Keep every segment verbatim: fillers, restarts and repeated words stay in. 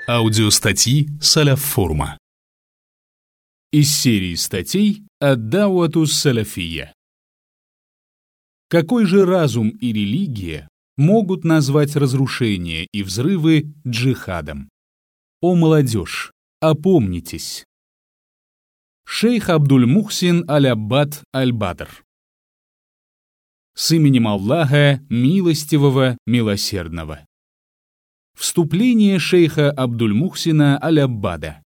Аудиостатьи Салаф Форума. Из серии статей «Ад-Дауату Салафия». Какой же разум и религия могут назвать разрушение и взрывы джихадом? О молодежь, опомнитесь! Шейх Абдуль-Мухсин Аль-Аббад Аль-Бадр. С именем Аллаха, милостивого, милосердного. Вступление шейха Абдуль-Мухсина Аль-Аббада.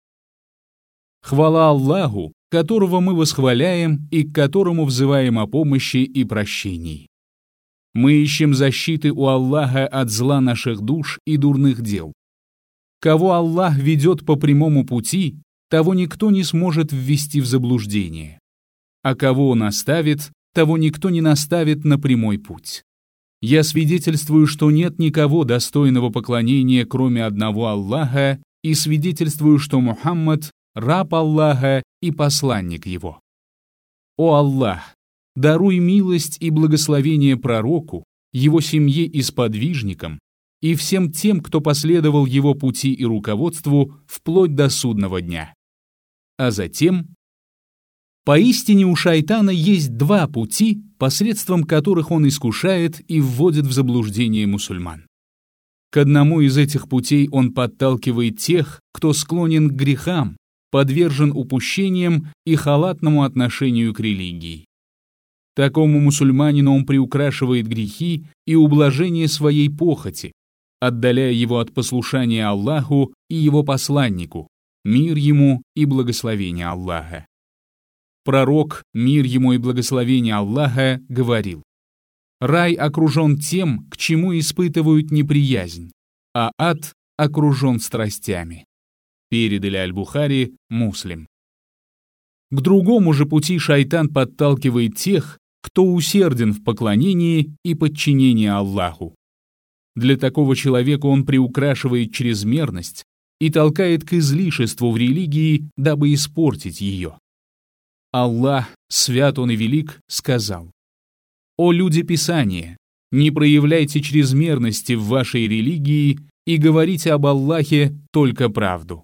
Хвала Аллаху, которого мы восхваляем и к которому взываем о помощи и прощении. Мы ищем защиты у Аллаха от зла наших душ и дурных дел. Кого Аллах ведет по прямому пути, того никто не сможет ввести в заблуждение. А кого Он оставит, того никто не наставит на прямой путь. Я свидетельствую, что нет никого достойного поклонения, кроме одного Аллаха, и свидетельствую, что Мухаммад – раб Аллаха и посланник Его. О Аллах, даруй милость и благословение пророку, его семье и сподвижникам, и всем тем, кто последовал его пути и руководству вплоть до судного дня. А затем... Поистине у шайтана есть два пути, посредством которых он искушает и вводит в заблуждение мусульман. К одному из этих путей он подталкивает тех, кто склонен к грехам, подвержен упущениям и халатному отношению к религии. Такому мусульманину он приукрашивает грехи и ублажение своей похоти, отдаляя его от послушания Аллаху и его посланнику, мир ему и благословение Аллаха. Пророк, мир ему и благословение Аллаха, говорил: «Рай окружен тем, к чему испытывают неприязнь, а ад окружен страстями». Передали Аль-Бухари, Муслим. К другому же пути шайтан подталкивает тех, кто усерден в поклонении и подчинении Аллаху. Для такого человека он приукрашивает чрезмерность и толкает к излишеству в религии, дабы испортить ее. Аллах, свят Он и велик, сказал: «О люди Писания, не проявляйте чрезмерности в вашей религии и говорите об Аллахе только правду».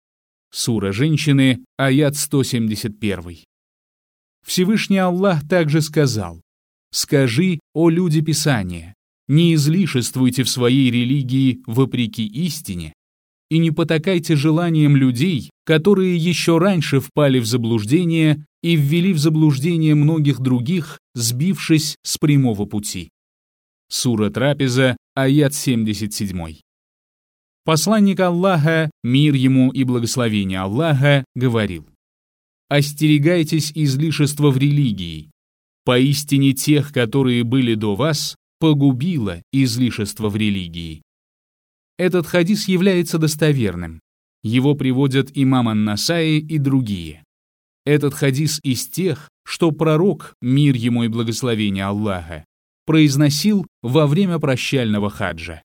Сура Женщины, аят сто семьдесят один. Всевышний Аллах также сказал: «Скажи, о люди Писания, не излишествуйте в своей религии вопреки истине и не потакайте желаниям людей, которые еще раньше впали в заблуждение и ввели в заблуждение многих других, сбившись с прямого пути». Сура Трапеза, аят семьдесят семь. Посланник Аллаха, мир ему и благословение Аллаха, говорил: «Остерегайтесь излишества в религии. Поистине тех, которые были до вас, погубило излишество в религии». Этот хадис является достоверным. Его приводят имам ан-Насаи и другие. Этот хадис из тех, что пророк, мир ему и благословение Аллаха, произносил во время прощального хаджа.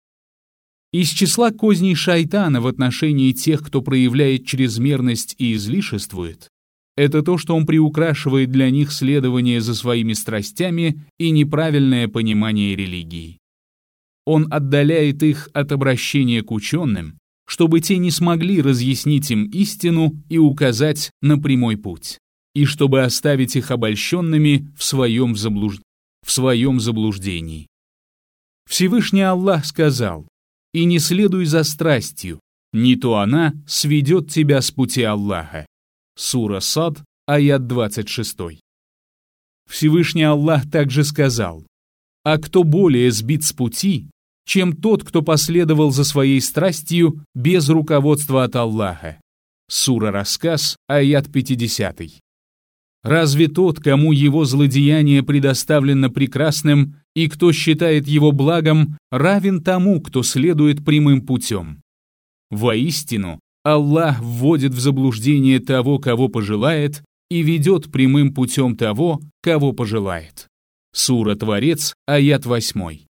Из числа козней шайтана в отношении тех, кто проявляет чрезмерность и излишествует, это то, что он приукрашивает для них следование за своими страстями и неправильное понимание религии. Он отдаляет их от обращения к ученым, чтобы те не смогли разъяснить им истину и указать на прямой путь, и чтобы оставить их обольщенными в своем, заблуж... в своем заблуждении. Всевышний Аллах сказал: «И не следуй за страстью, не то она сведет тебя с пути Аллаха». Сура Сад, аят двадцать шесть. Всевышний Аллах также сказал: «А кто более сбит с пути, чем тот, кто последовал за своей страстью без руководства от Аллаха». Сура Рассказ, аят пятьдесят. Разве тот, кому его злодеяние предоставлено прекрасным, и кто считает его благом, равен тому, кто следует прямым путем? Воистину, Аллах вводит в заблуждение того, кого пожелает, и ведет прямым путем того, кого пожелает. Сура Творец, аят восемь.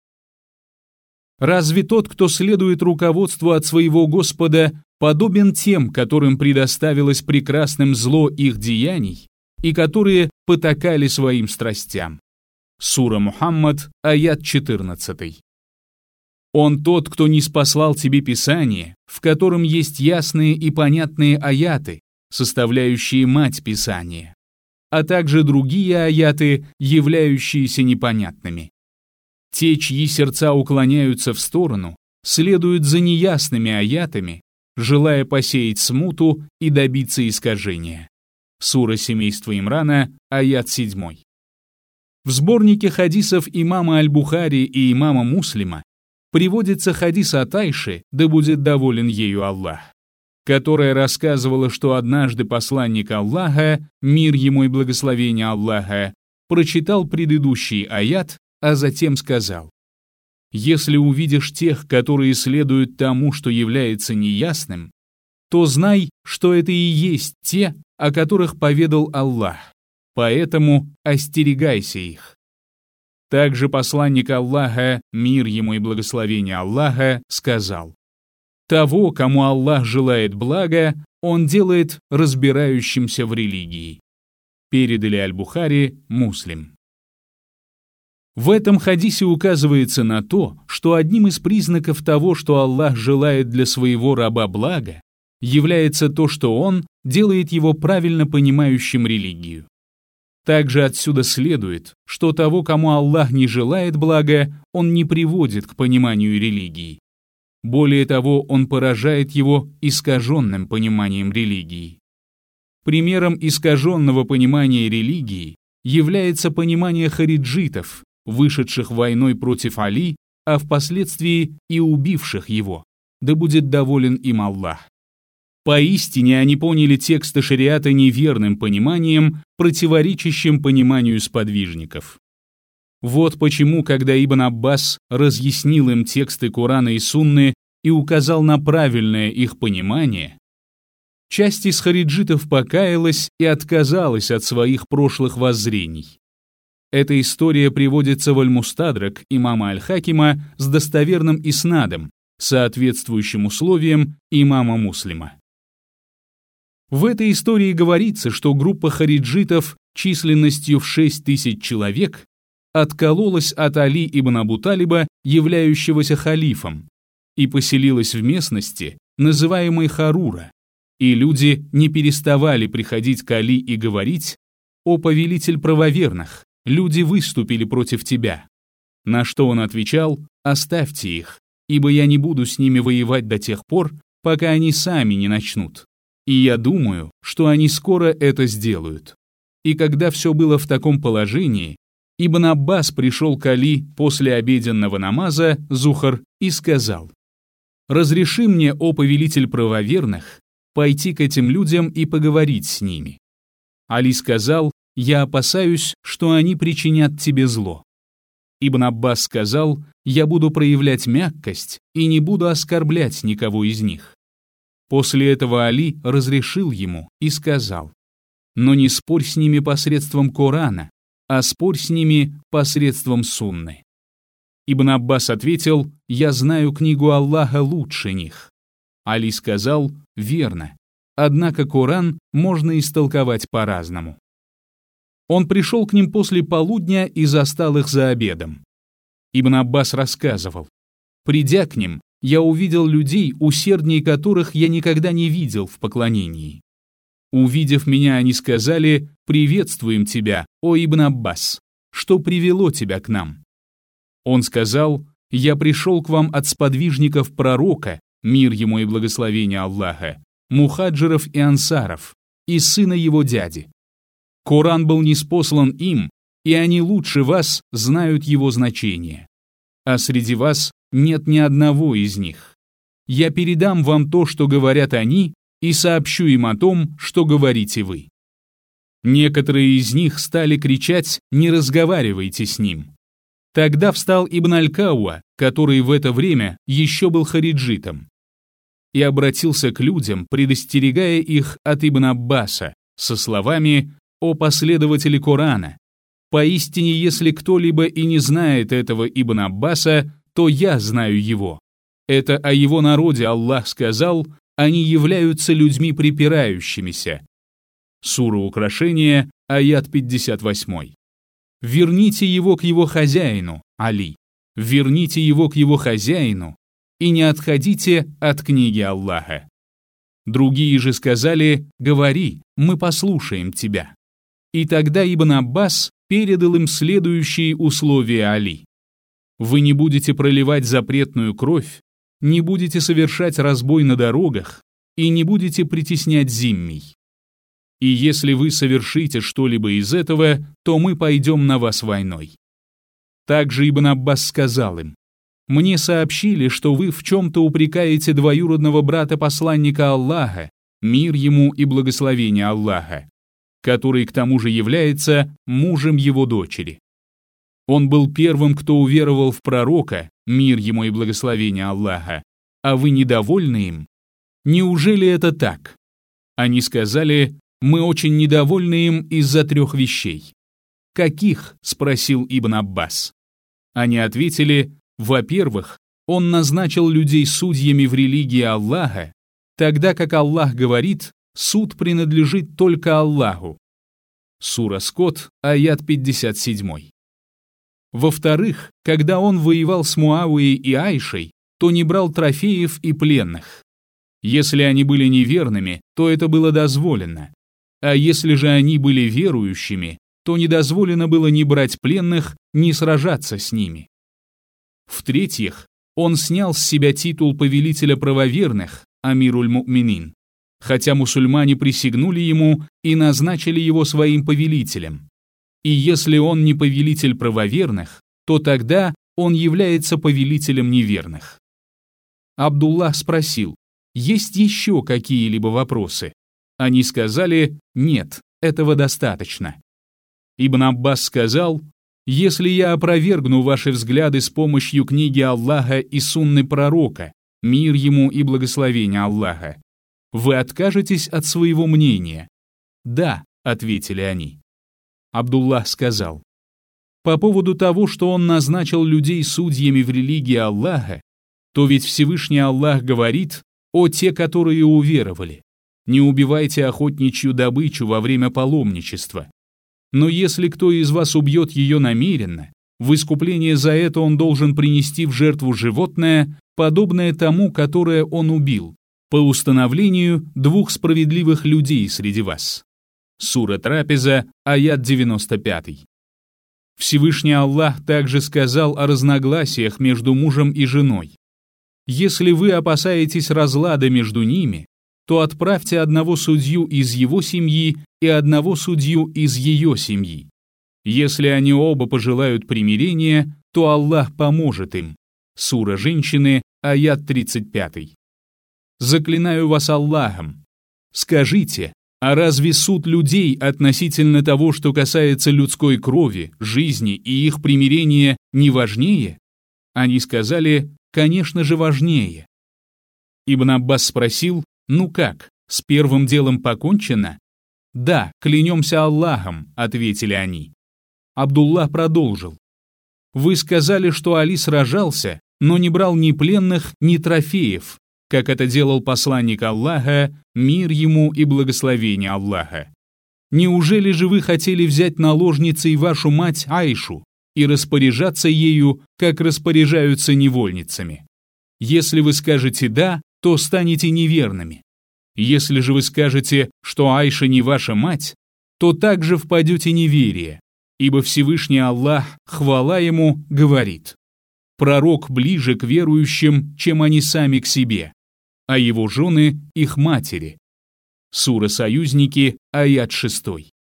Разве тот, кто следует руководству от своего Господа, подобен тем, которым предоставилось прекрасным зло их деяний, и которые потакали своим страстям? Сура Мухаммад, аят четырнадцать. Он тот, кто ниспослал тебе Писание, в котором есть ясные и понятные аяты, составляющие мать Писания, а также другие аяты, являющиеся непонятными. Те, чьи сердца уклоняются в сторону, следуют за неясными аятами, желая посеять смуту и добиться искажения. Сура семейства Имрана, аят семь. В сборнике хадисов имама Аль-Бухари и имама Муслима приводится хадис от Айши, да будет доволен ею Аллах, которая рассказывала, что однажды посланник Аллаха, мир ему и благословение Аллаха, прочитал предыдущий аят, а затем сказал: «Если увидишь тех, которые следуют тому, что является неясным, то знай, что это и есть те, о которых поведал Аллах, поэтому остерегайся их». Также посланник Аллаха, мир ему и благословение Аллаха, сказал: «Того, кому Аллах желает блага, он делает разбирающимся в религии». Передали Аль-Бухари, Муслим. В этом хадисе указывается на то, что одним из признаков того, что Аллах желает для своего раба блага, является то, что он делает его правильно понимающим религию. Также отсюда следует, что того, кому Аллах не желает блага, он не приводит к пониманию религии. Более того, он поражает его искаженным пониманием религии. Примером искаженного понимания религии является понимание хариджитов, вышедших войной против Али, а впоследствии и убивших его, да будет доволен им Аллах. Поистине они поняли тексты шариата неверным пониманием, противоречащим пониманию сподвижников. Вот почему, когда Ибн Аббас разъяснил им тексты Корана и Сунны и указал на правильное их понимание, часть из хариджитов покаялась и отказалась от своих прошлых воззрений. Эта история приводится в Аль-Мустадрак имама Аль-Хакима с достоверным иснадом, соответствующим условиям имама Муслима. В этой истории говорится, что группа хариджитов численностью в шесть тысяч человек откололась от Али ибн Абу Талиба, являющегося халифом, и поселилась в местности, называемой Харура, и люди не переставали приходить к Али и говорить: «О повелитель правоверных, люди выступили против тебя». На что он отвечал: «Оставьте их, ибо я не буду с ними воевать до тех пор, пока они сами не начнут. И я думаю, что они скоро это сделают». И когда все было в таком положении, Ибн Аббас пришел к Али после обеденного намаза, зухр, и сказал: «Разреши мне, о повелитель правоверных, пойти к этим людям и поговорить с ними». Али сказал: «Я опасаюсь, что они причинят тебе зло». Ибн Аббас сказал: «Я буду проявлять мягкость и не буду оскорблять никого из них». После этого Али разрешил ему и сказал: «Но не спорь с ними посредством Корана, а спорь с ними посредством Сунны». Ибн Аббас ответил: «Я знаю книгу Аллаха лучше них». Али сказал: «Верно, однако Коран можно истолковать по-разному». Он пришел к ним после полудня и застал их за обедом. Ибн Аббас рассказывал: «Придя к ним, я увидел людей, усердней которых я никогда не видел в поклонении. Увидев меня, они сказали: «Приветствуем тебя, о Ибн Аббас! Что привело тебя к нам?» Он сказал: «Я пришел к вам от сподвижников пророка, мир ему и благословение Аллаха, мухаджиров и ансаров, и сына его дяди. Коран был ниспослан им, и они лучше вас знают его значение. А среди вас нет ни одного из них. Я передам вам то, что говорят они, и сообщу им о том, что говорите вы». Некоторые из них стали кричать: «Не разговаривайте с ним». Тогда встал Ибн Аль-Кауа, который в это время еще был хариджитом, и обратился к людям, предостерегая их от Ибн Аббаса, со словами: «О последователи Корана! Поистине, если кто-либо и не знает этого Ибн Аббаса, то я знаю его. Это о его народе Аллах сказал: они являются людьми припирающимися». Сура Украшения, аят пятьдесят восемь. «Верните его к его хозяину, Али. верните его к его хозяину и не отходите от книги Аллаха. Другие же сказали: говори, мы послушаем тебя. И тогда Ибн Аббас передал им следующие условия Али. Вы не будете проливать запретную кровь, не будете совершать разбой на дорогах и не будете притеснять зиммий. И если вы совершите что-либо из этого, то мы пойдем на вас войной. Также Ибн Аббас сказал им: мне сообщили, что вы в чем-то упрекаете двоюродного брата посланника Аллаха, мир ему и благословение Аллаха, который к тому же является мужем его дочери. Он был первым, кто уверовал в пророка, мир ему и благословение Аллаха, а вы недовольны им? Неужели это так? Они сказали: мы очень недовольны им из-за трех вещей. Каких? Спросил Ибн Аббас. Они ответили: во-первых, он назначил людей судьями в религии Аллаха, тогда как Аллах говорит, суд принадлежит только Аллаху. Сура Скот, аят пятьдесят семь. Во-вторых, когда он воевал с Муавией и Айшей, то не брал трофеев и пленных. Если они были неверными, то это было дозволено. А если же они были верующими, то не дозволено было ни брать пленных, ни сражаться с ними. В-третьих, он снял с себя титул повелителя правоверных, амируль-му'минин, хотя мусульмане присягнули ему и назначили его своим повелителем. И если он не повелитель правоверных, то тогда он является повелителем неверных. Абдуллах спросил: есть еще какие-либо вопросы? Они сказали: нет, этого достаточно. Ибн Аббас сказал: если я опровергну ваши взгляды с помощью книги Аллаха и сунны пророка, мир ему и благословение Аллаха, вы откажетесь от своего мнения? Да, ответили они. Абдуллах сказал: по поводу того, что он назначил людей судьями в религии Аллаха, то ведь Всевышний Аллах говорит: о те, которые уверовали, не убивайте охотничью добычу во время паломничества. Но если кто из вас убьет ее намеренно, в искупление за это он должен принести в жертву животное, подобное тому, которое он убил, по установлению двух справедливых людей среди вас. Сура Трапеза, аят девяносто пять. Всевышний Аллах также сказал о разногласиях между мужем и женой. Если вы опасаетесь разлада между ними, то отправьте одного судью из его семьи и одного судью из ее семьи. Если они оба пожелают примирения, то Аллах поможет им. Сура Женщины, аят тридцать пять. Заклинаю вас Аллахом. Скажите, а разве суд людей относительно того, что касается людской крови, жизни и их примирения, не важнее? Они сказали: конечно же важнее. Ибн Аббас спросил: ну как, с первым делом покончено? Да, клянемся Аллахом, ответили они. Абдуллах продолжил: вы сказали, что Али сражался, но не брал ни пленных, ни трофеев, как это делал посланник Аллаха, мир ему и благословение Аллаха. Неужели же вы хотели взять наложницей вашу мать Айшу и распоряжаться ею, как распоряжаются невольницами? Если вы скажете «да», то станете неверными. Если же вы скажете, что Айша не ваша мать, то также впадете в неверие, ибо Всевышний Аллах, хвала ему, говорит: пророк ближе к верующим, чем они сами к себе, а его жены — их матери. Сура Союзники, аят шесть.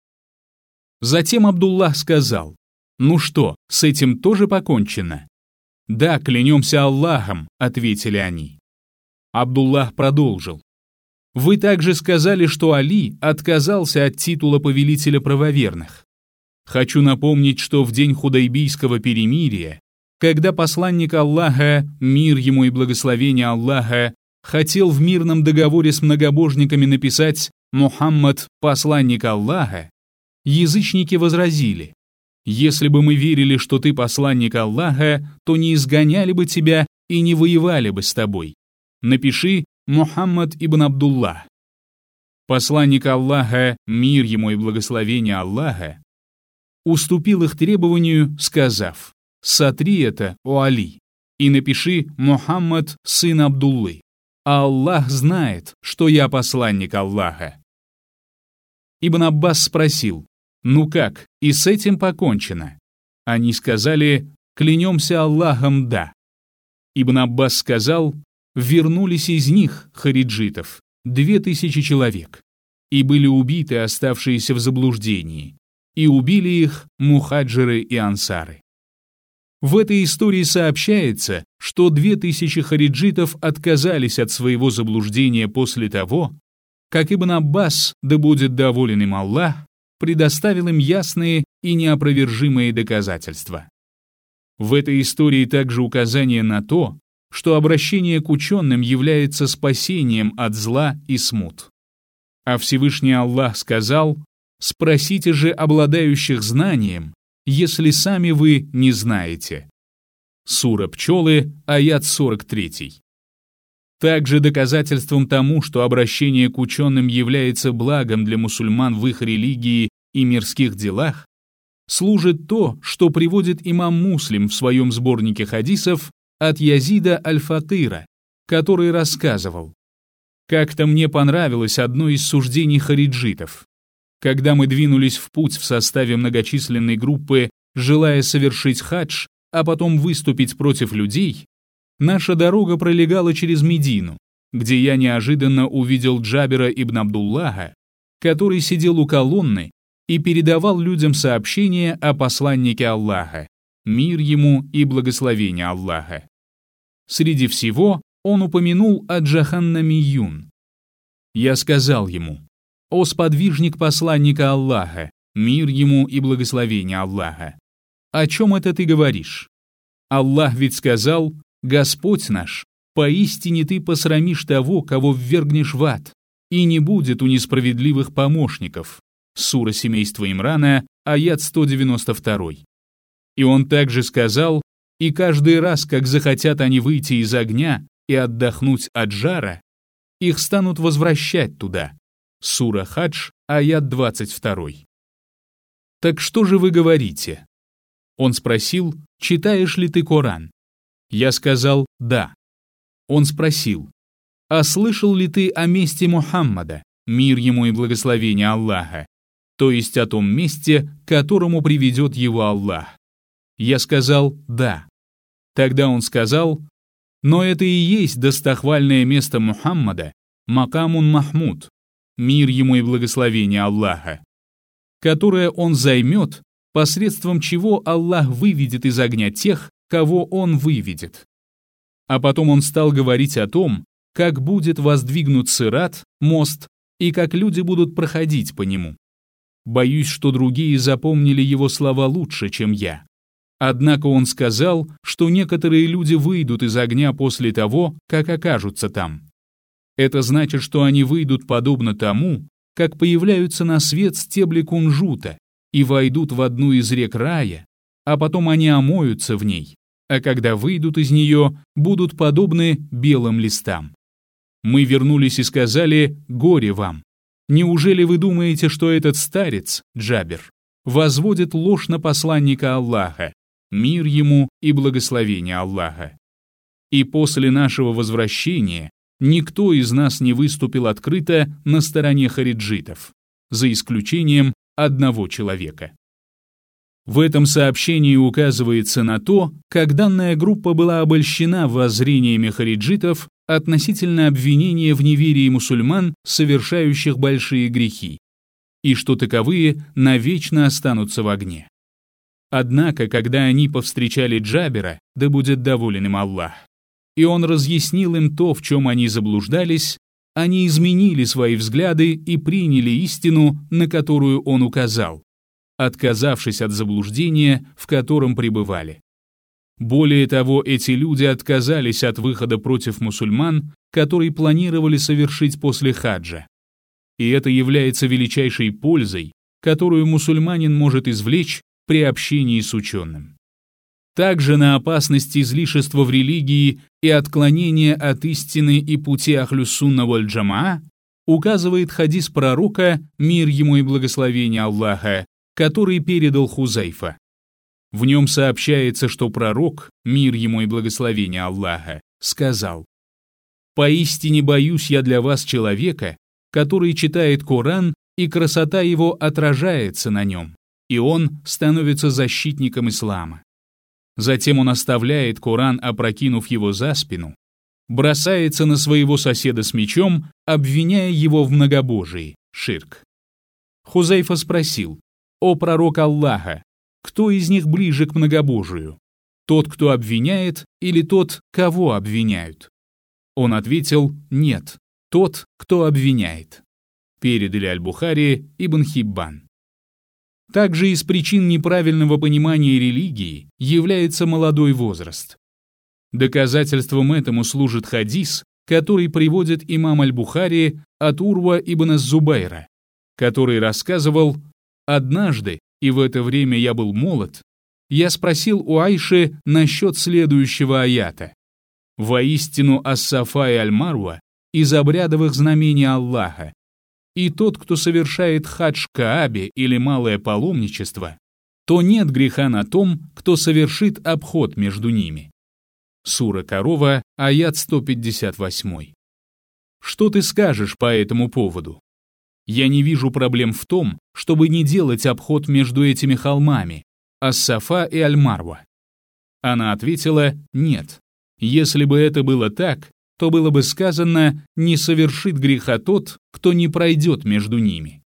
Затем Абдуллах сказал: ну что, с этим тоже покончено? Да, клянемся Аллахом, ответили они. Абдуллах продолжил: вы также сказали, что Али отказался от титула повелителя правоверных. Хочу напомнить, что в день Худайбийского перемирия, когда посланник Аллаха, мир ему и благословение Аллаха, хотел в мирном договоре с многобожниками написать «Мухаммад – посланник Аллаха», язычники возразили: если бы мы верили, что ты посланник Аллаха, то не изгоняли бы тебя и не воевали бы с тобой. Напиши Мухаммад ибн Абдуллах. Посланник Аллаха, мир ему и благословение Аллаха, уступил их требованию, сказав: сотри это, о Али, и напиши Мухаммад, сын Абдуллы. А Аллах знает, что я посланник Аллаха». Ибн Аббас спросил: «Ну как, и с этим покончено?» Они сказали: «Клянемся Аллахом, да». Ибн Аббас сказал: «Вернулись из них, хариджитов, две тысячи человек, и были убиты оставшиеся в заблуждении, и убили их мухаджиры и ансары». В этой истории сообщается, что две тысячи хариджитов отказались от своего заблуждения после того, как Ибн Аббас, да будет доволен им Аллах, предоставил им ясные и неопровержимые доказательства. В этой истории также указание на то, что обращение к ученым является спасением от зла и смут. А Всевышний Аллах сказал: «Спросите же обладающих знанием, если сами вы не знаете». Сура Пчелы, аят сорок три. Также доказательством тому, что обращение к ученым является благом для мусульман в их религии и мирских делах, служит то, что приводит имам Муслим в своем сборнике хадисов от Язида аль-Фатыра, который рассказывал: «Как-то мне понравилось одно из суждений хариджитов. Когда мы двинулись в путь в составе многочисленной группы, желая совершить хадж, а потом выступить против людей, наша дорога пролегала через Медину, где я неожиданно увидел Джабира ибн Абдуллаха, который сидел у колонны и передавал людям сообщение о посланнике Аллаха, мир ему и благословение Аллаха. Среди всего он упомянул о Джаханнамийюн. Я сказал ему: «О сподвижник посланника Аллаха, мир ему и благословение Аллаха, о чем это ты говоришь? Аллах ведь сказал: Господь наш, поистине ты посрамишь того, кого ввергнешь в ад, и не будет у несправедливых помощников». Сура семейства Имрана, аят сто девяносто два. И он также сказал: «И каждый раз, как захотят они выйти из огня и отдохнуть от жара, их станут возвращать туда». Сура Хадж, аят двадцать два. «Так что же вы говорите?» Он спросил: «Читаешь ли ты Коран?» Я сказал: «Да». Он спросил: «А слышал ли ты о месте Мухаммада, мир ему и благословение Аллаха, то есть о том месте, к которому приведет его Аллах?» Я сказал: «Да». Тогда он сказал: «Но это и есть достохвальное место Мухаммада, Макамун Махмуд, мир ему и благословение Аллаха, которое он займет, посредством чего Аллах выведет из огня тех, кого он выведет». А потом он стал говорить о том, как будет воздвигнут сират, мост, и как люди будут проходить по нему. Боюсь, что другие запомнили его слова лучше, чем я. Однако он сказал, что некоторые люди выйдут из огня после того, как окажутся там. Это значит, что они выйдут подобно тому, как появляются на свет стебли кунжута и войдут в одну из рек рая, а потом они омоются в ней, а когда выйдут из нее, будут подобны белым листам. Мы вернулись и сказали: «Горе вам! Неужели вы думаете, что этот старец, Джабир, возводит ложь на посланника Аллаха, мир ему и благословение Аллаха? И после нашего возвращения никто из нас не выступил открыто на стороне хариджитов, за исключением одного человека». В этом сообщении указывается на то, как данная группа была обольщена воззрениями хариджитов относительно обвинения в неверии мусульман, совершающих большие грехи, и что таковые навечно останутся в огне. Однако, когда они повстречали Джабира, да будет доволен им Аллах, и он разъяснил им то, в чем они заблуждались, они изменили свои взгляды и приняли истину, на которую он указал, отказавшись от заблуждения, в котором пребывали. Более того, эти люди отказались от выхода против мусульман, который планировали совершить после хаджа. И это является величайшей пользой, которую мусульманин может извлечь при общении с ученым. Также на опасность излишества в религии и отклонения от истины и пути Ахлюс-Сунна валь-Джамаа указывает хадис пророка, мир ему и благословение Аллаха, который передал Хузайфа. В нем сообщается, что пророк, мир ему и благословение Аллаха, сказал: «Поистине боюсь я для вас человека, который читает Коран, и красота его отражается на нем, и он становится защитником ислама. Затем он оставляет Коран, опрокинув его за спину, бросается на своего соседа с мечом, обвиняя его в многобожии, ширк». Хузайфа спросил: «О пророк Аллаха, кто из них ближе к многобожию? Тот, кто обвиняет, или тот, кого обвиняют?» Он ответил: «Нет, тот, кто обвиняет». Передали Аль-Бухари, Ибн Хиббан. Также из причин неправильного понимания религии является молодой возраст. Доказательством этому служит хадис, который приводит имам Аль-Бухари от Урва ибн Зубайра, который рассказывал: «Однажды, и в это время я был молод, я спросил у Айши насчет следующего аята: «Воистину ас-Сафа и Аль-Марва из обрядовых знамений Аллаха, и тот, кто совершает хадж к Каабе или малое паломничество, то нет греха на том, кто совершит обход между ними». Сура Корова, аят сто пятьдесят восемь. Что ты скажешь по этому поводу? Я не вижу проблем в том, чтобы не делать обход между этими холмами, ас-Сафа и Аль-Марва. Она ответила: нет. Если бы это было так, то было бы сказано: не совершит греха тот, кто не пройдет между ними.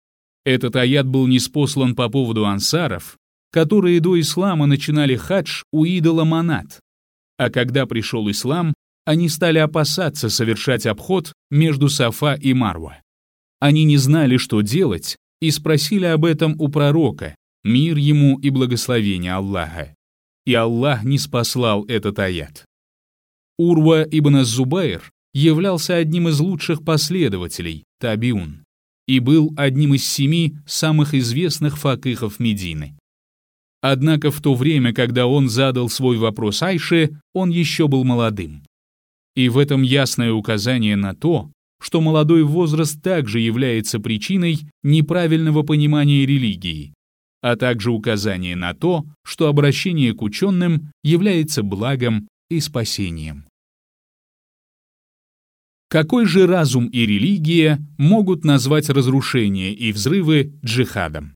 Этот аят был ниспослан по поводу ансаров, которые до ислама начинали хадж у идола Манат, а когда пришел ислам, они стали опасаться совершать обход между Сафа и Марва. Они не знали, что делать, и спросили об этом у пророка, мир ему и благословение Аллаха. И Аллах ниспослал этот аят. Урва ибн Зубайр являлся одним из лучших последователей, табиун, и был одним из семи самых известных факихов Медины. Однако в то время, когда он задал свой вопрос Айше, он еще был молодым. И в этом ясное указание на то, что молодой возраст также является причиной неправильного понимания религии, а также указание на то, что обращение к ученым является благом и спасением. Какой же разум и религия могут назвать разрушение и взрывы джихадом?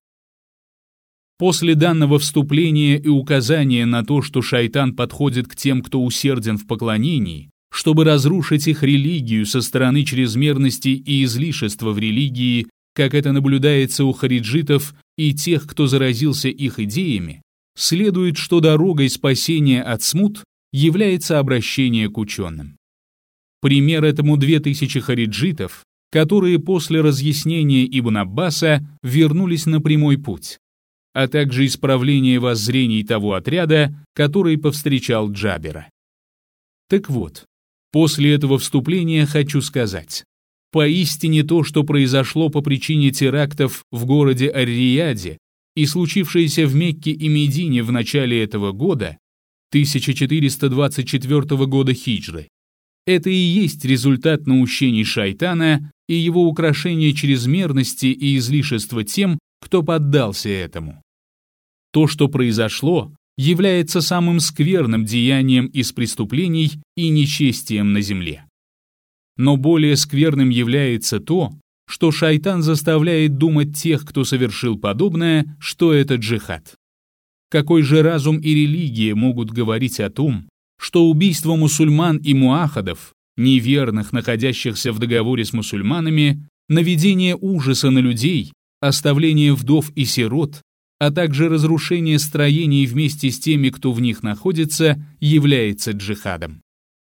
После данного вступления и указания на то, что шайтан подходит к тем, кто усерден в поклонении, чтобы разрушить их религию со стороны чрезмерности и излишества в религии, как это наблюдается у хариджитов и тех, кто заразился их идеями, следует, что дорогой спасения от смут является обращение к ученым. Пример этому две тысячи хариджитов, которые после разъяснения Ибн Аббаса вернулись на прямой путь, а также исправление воззрений того отряда, который повстречал Джабера. Так вот, после этого вступления хочу сказать: поистине то, что произошло по причине терактов в городе Ар-Рияде и случившееся в Мекке и Медине в начале этого года, тысяча четыреста двадцать четвёртого года хиджры, это и есть результат наущений шайтана и его украшения чрезмерности и излишества тем, кто поддался этому. То, что произошло, является самым скверным деянием из преступлений и нечестием на земле. Но более скверным является то, что шайтан заставляет думать тех, кто совершил подобное, что это джихад. Какой же разум и религия могут говорить о том, что убийство мусульман и муахадов, неверных, находящихся в договоре с мусульманами, наведение ужаса на людей, оставление вдов и сирот, а также разрушение строений вместе с теми, кто в них находится, является джихадом.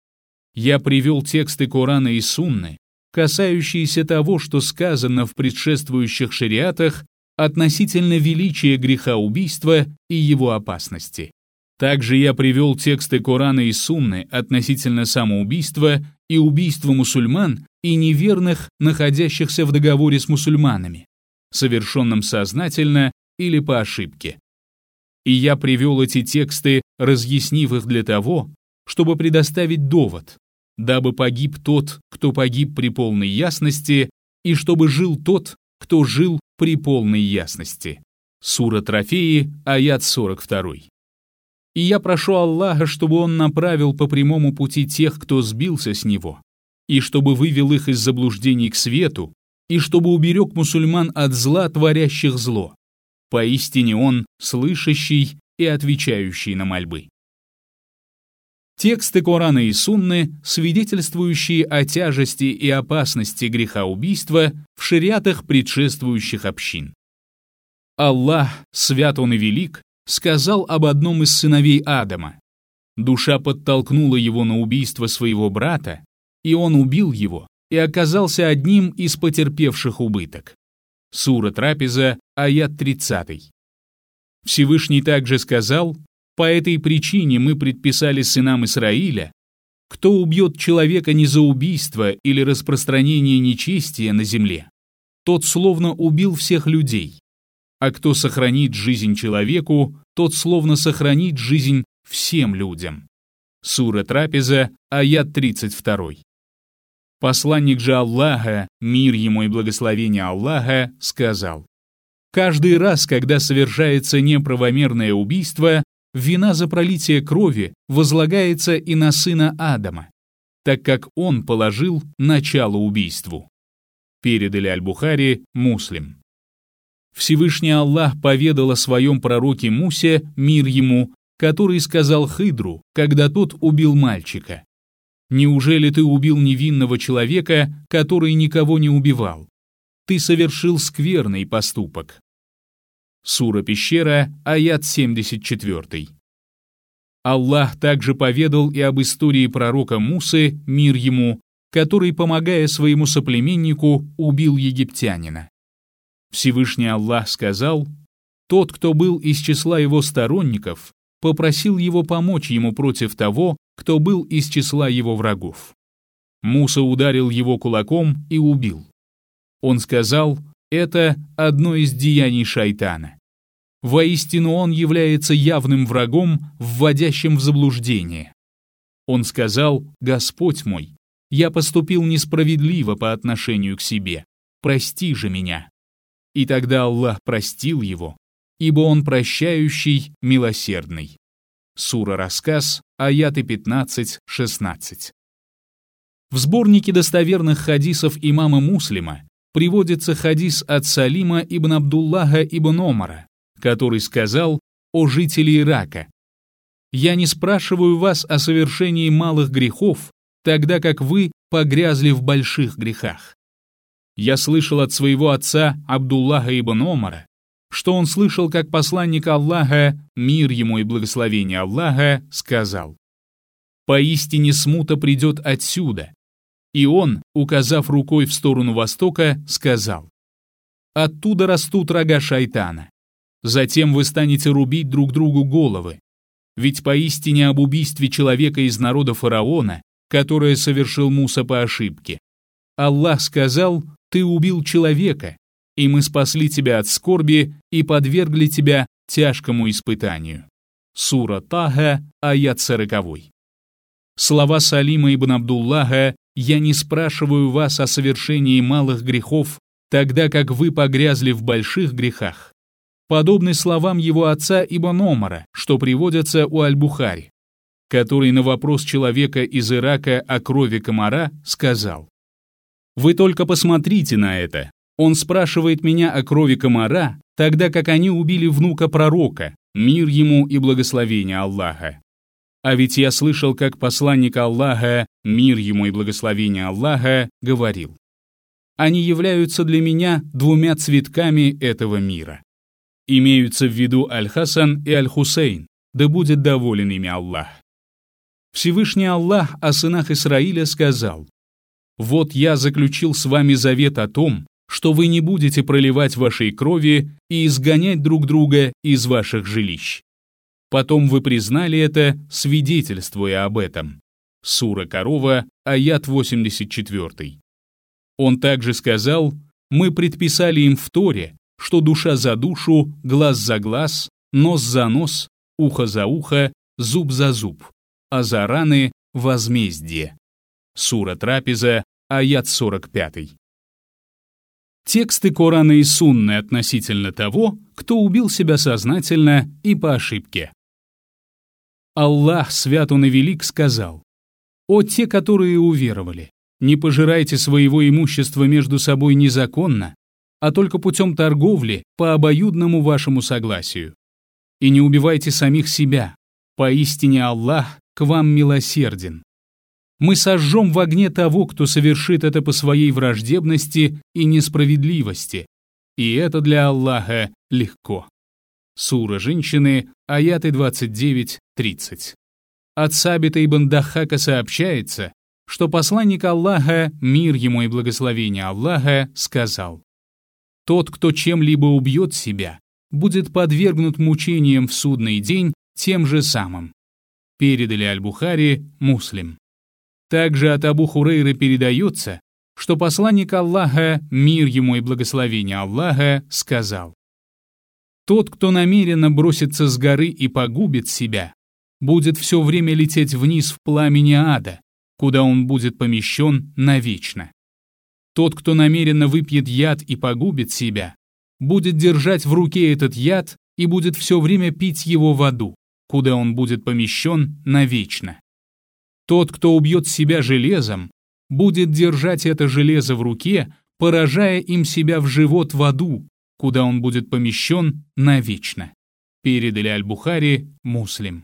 Я привел тексты Корана и Сунны, касающиеся того, что сказано в предшествующих шариатах относительно величия греха убийства и его опасности. Также я привел тексты Корана и Сунны относительно самоубийства и убийства мусульман и неверных, находящихся в договоре с мусульманами, совершенном сознательно или по ошибке. И я привел эти тексты, разъяснив их для того, чтобы предоставить довод, дабы погиб тот, кто погиб при полной ясности, и чтобы жил тот, кто жил при полной ясности. Сура Трофеи, аят сорок два. «И я прошу Аллаха, чтобы Он направил по прямому пути тех, кто сбился с него, и чтобы вывел их из заблуждений к свету, и чтобы уберег мусульман от зла, творящих зло. Поистине Он слышащий и отвечающий на мольбы». Тексты Корана и Сунны, свидетельствующие о тяжести и опасности греха убийства в шариатах предшествующих общин. Аллах, свят Он и велик, сказал об одном из сыновей Адама: «Душа подтолкнула его на убийство своего брата, и он убил его, и оказался одним из потерпевших убыток». Сура Трапеза, аят тридцатый. Всевышний также сказал: «По этой причине мы предписали сынам Исраиля: кто убьет человека не за убийство или распространение нечестия на земле, тот словно убил всех людей, а кто сохранит жизнь человеку, тот словно сохранит жизнь всем людям». Сура Трапеза, аят тридцать два. Посланник же Аллаха, мир ему и благословение Аллаха, сказал: «Каждый раз, когда совершается неправомерное убийство, вина за пролитие крови возлагается и на сына Адама, так как он положил начало убийству». Передали Аль-Бухари, Муслим. Всевышний Аллах поведал о своем пророке Мусе, мир ему, который сказал Хидру, когда тот убил мальчика: «Неужели ты убил невинного человека, который никого не убивал? Ты совершил скверный поступок». Сура Пещера, аят семьдесят четыре. Аллах также поведал и об истории пророка Мусы, мир ему, который, помогая своему соплеменнику, убил египтянина. Всевышний Аллах сказал: «Тот, кто был из числа его сторонников, попросил его помочь ему против того, кто был из числа его врагов. Муса ударил его кулаком и убил. Он сказал: это одно из деяний шайтана. Воистину он является явным врагом, вводящим в заблуждение. Он сказал: Господь мой, я поступил несправедливо по отношению к себе, прости же меня. И тогда Аллах простил его, ибо он прощающий, милосердный». Сура Рассказ, аяты пятнадцать-шестнадцать. В сборнике достоверных хадисов имама Муслима приводится хадис от Салима ибн Абдуллаха ибн Омара, который сказал о жителе Ирака: «Я не спрашиваю вас о совершении малых грехов, тогда как вы погрязли в больших грехах. Я слышал от своего отца Абдуллаха ибн Омара, что он слышал, как посланник Аллаха, мир ему и благословение Аллаха, сказал: поистине смута придет отсюда. И он, указав рукой в сторону востока, сказал: оттуда растут рога шайтана. Затем вы станете рубить друг другу головы. Ведь поистине об убийстве человека из народа фараона, которое совершил Муса по ошибке, Аллах сказал: ты убил человека, и мы спасли тебя от скорби и подвергли тебя тяжкому испытанию. Сура Таха, аят сороковой. Слова Салима ибн Абдуллаха: «Я не спрашиваю вас о совершении малых грехов, тогда как вы погрязли в больших грехах», подобны словам его отца Ибн Омара, что приводятся у Аль-Бухари, который на вопрос человека из Ирака о крови комара сказал: «Вы только посмотрите на это. Он спрашивает меня о крови комара, тогда как они убили внука пророка, мир ему и благословение Аллаха. А ведь я слышал, как посланник Аллаха, мир ему и благословение Аллаха, говорил: они являются для меня двумя цветками этого мира. Имеются в виду Аль-Хасан и Аль-Хусейн, да будет доволен ими Аллах. Всевышний Аллах о сынах Исраиля сказал: вот я заключил с вами завет о том, что вы не будете проливать вашей крови и изгонять друг друга из ваших жилищ. Потом вы признали это, свидетельствуя об этом». Сура Корова, аят восемьдесят четыре. Он также сказал: мы предписали им в Торе, что душа за душу, глаз за глаз, нос за нос, ухо за ухо, зуб за зуб, а за раны — возмездие. Сура Трапеза, аят сорок пять. Тексты Корана и Сунны относительно того, кто убил себя сознательно и по ошибке. Аллах, свят Он и велик, сказал: «О те, которые уверовали, не пожирайте своего имущества между собой незаконно, а только путем торговли по обоюдному вашему согласию. И не убивайте самих себя, поистине Аллах к вам милосерден. Мы сожжем в огне того, кто совершит это по своей враждебности и несправедливости, и это для Аллаха легко». Сура «Женщины», аяты двадцать девять тридцать. От Сабита ибн Дахака сообщается, что посланник Аллаха, мир ему и благословение Аллаха, сказал: «Тот, кто чем-либо убьет себя, будет подвергнут мучениям в судный день тем же самым». Передали Аль-Бухари, Муслим. Также от Абу Хурейры передается, что посланник Аллаха, мир ему и благословение Аллаха, сказал: «Тот, кто намеренно бросится с горы и погубит себя, будет все время лететь вниз в пламени ада, куда он будет помещен навечно. Тот, кто намеренно выпьет яд и погубит себя, будет держать в руке этот яд и будет все время пить его в аду, куда он будет помещен навечно. Тот, кто убьет себя железом, будет держать это железо в руке, поражая им себя в живот в аду, куда он будет помещен навечно». Передали Аль-Бухари, Муслим.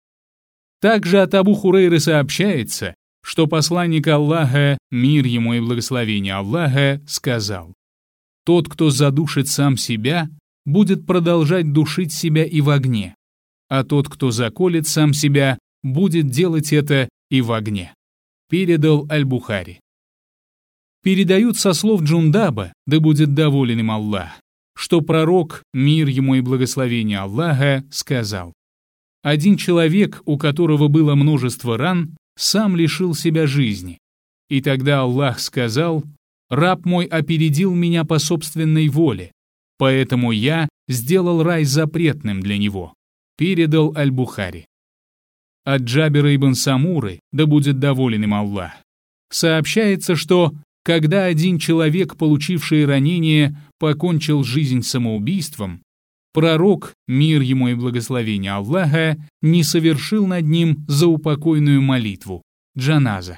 Также от Абу Хурейры сообщается, что посланник Аллаха, мир ему и благословение Аллаха, сказал: «Тот, кто задушит сам себя, будет продолжать душить себя и в огне, а тот, кто заколет сам себя, будет делать это и в огне». Передал Аль-Бухари. Передают со слов Джундаба, да будет доволен им Аллах, что пророк, мир ему и благословение Аллаха, сказал: «Один человек, у которого было множество ран, сам лишил себя жизни. И тогда Аллах сказал: раб мой опередил меня по собственной воле, поэтому я сделал рай запретным для него». Передал Аль-Бухари. От Джабира ибн Самуры, да будет доволен им Аллах, сообщается, что когда один человек, получивший ранение, покончил жизнь самоубийством, пророк, мир ему и благословение Аллаха, не совершил над ним заупокойную молитву, джаназа.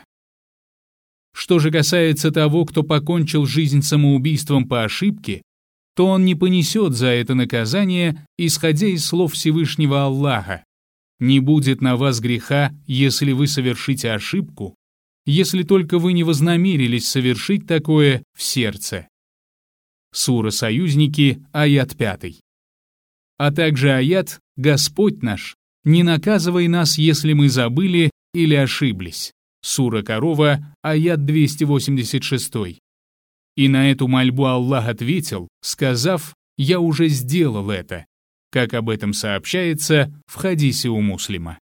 Что же касается того, кто покончил жизнь самоубийством по ошибке, то он не понесет за это наказание, исходя из слов Всевышнего Аллаха: «Не будет на вас греха, если вы совершите ошибку, если только вы не вознамерились совершить такое в сердце». Сура «Союзники», аят пятый. А также аят «Господь наш, не наказывай нас, если мы забыли или ошиблись». Сура «Корова», аят двести восемьдесят шесть. И на эту мольбу Аллах ответил, сказав: «Я уже сделал это», как об этом сообщается в хадисе у Муслима.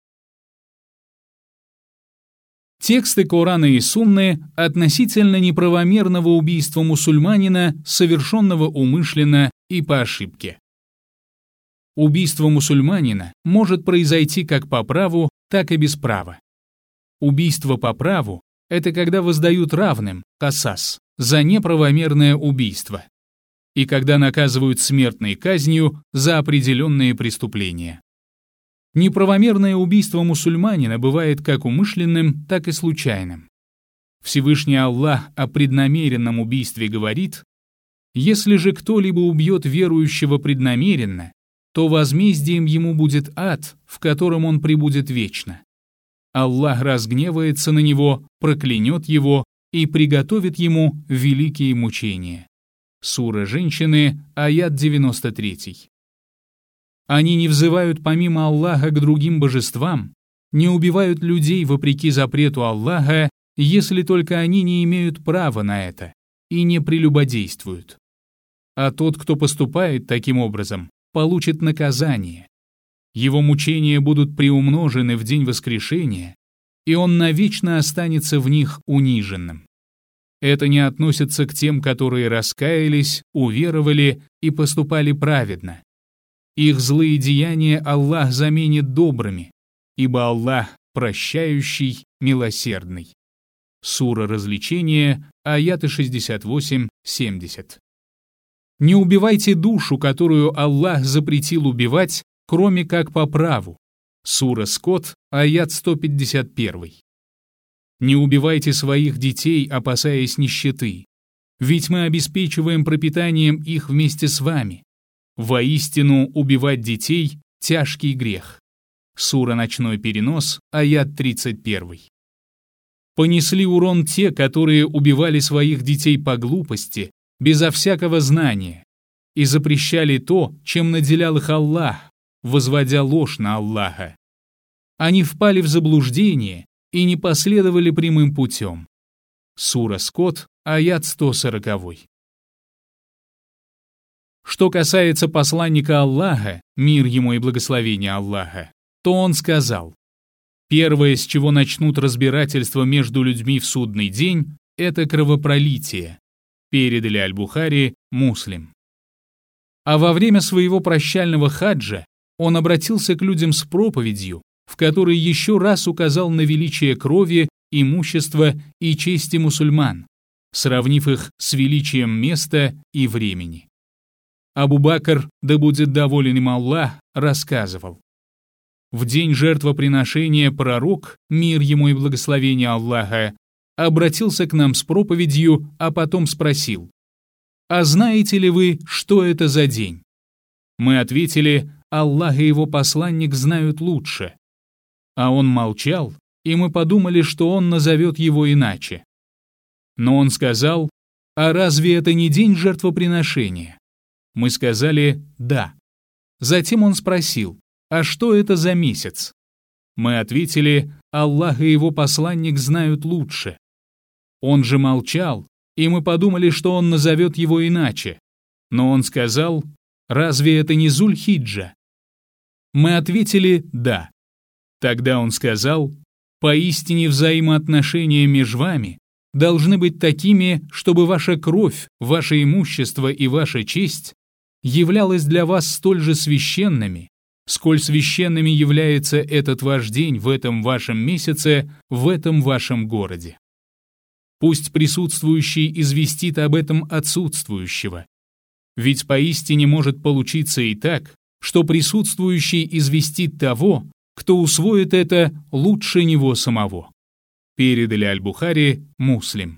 Тексты Корана и Сунны относительно неправомерного убийства мусульманина, совершенного умышленно и по ошибке. Убийство мусульманина может произойти как по праву, так и без права. Убийство по праву – это когда воздают равным, касас, за неправомерное убийство, и когда наказывают смертной казнью за определенные преступления. Неправомерное убийство мусульманина бывает как умышленным, так и случайным. Всевышний Аллах о преднамеренном убийстве говорит: «Если же кто-либо убьет верующего преднамеренно, то возмездием ему будет ад, в котором он пребудет вечно. Аллах разгневается на него, проклянет его и приготовит ему великие мучения». Сура «Женщины», аят девяносто три. Они не взывают помимо Аллаха к другим божествам, не убивают людей вопреки запрету Аллаха, если только они не имеют права на это, и не прелюбодействуют. А тот, кто поступает таким образом, получит наказание. Его мучения будут приумножены в день воскрешения, и он навечно останется в них униженным. Это не относится к тем, которые раскаялись, уверовали и поступали праведно. Их злые деяния Аллах заменит добрыми, ибо Аллах прощающий, милосердный. Сура «Развлечения», аяты шестьдесят восемь семьдесят. Не убивайте душу, которую Аллах запретил убивать, кроме как по праву. Сура Скот, аят сто пятьдесят один. Не убивайте своих детей, опасаясь нищеты, ведь мы обеспечиваем пропитанием их вместе с вами. Воистину, убивать детей – тяжкий грех. Сура Ночной перенос, аят тридцать один. Понесли урон те, которые убивали своих детей по глупости, безо всякого знания, и запрещали то, чем наделял их Аллах, возводя ложь на Аллаха. Они впали в заблуждение и не последовали прямым путем. Сура Скот, аят сто сорок. Что касается посланника Аллаха, мир ему и благословение Аллаха, то он сказал: «Первое, с чего начнут разбирательства между людьми в судный день, это кровопролитие». Передали Аль-Бухари, Муслим. А во время своего прощального хаджа он обратился к людям с проповедью, в которой еще раз указал на величие крови, имущества и чести мусульман, сравнив их с величием места и времени. Абу-Бакр, да будет доволен им Аллах, рассказывал: в день жертвоприношения пророк, мир ему и благословение Аллаха, обратился к нам с проповедью, а потом спросил: «А знаете ли вы, что это за день?» Мы ответили: «Аллах и его посланник знают лучше». А он молчал, и мы подумали, что он назовет его иначе. Но он сказал: «А разве это не день жертвоприношения?» Мы сказали: «Да». Затем он спросил: «А что это за месяц?» Мы ответили: «Аллах и его посланник знают лучше». Он же молчал, и мы подумали, что он назовет его иначе. Но он сказал: «Разве это не Зуль-Хиджа?» Мы ответили: «Да». Тогда он сказал: «Поистине взаимоотношения между вами должны быть такими, чтобы ваша кровь, ваше имущество и ваша честь являлась для вас столь же священными, сколь священными является этот ваш день в этом вашем месяце, в этом вашем городе. Пусть присутствующий известит об этом отсутствующего. Ведь поистине может получиться и так, что присутствующий известит того, кто усвоит это лучше него самого». Передали Аль-Бухари, Муслим.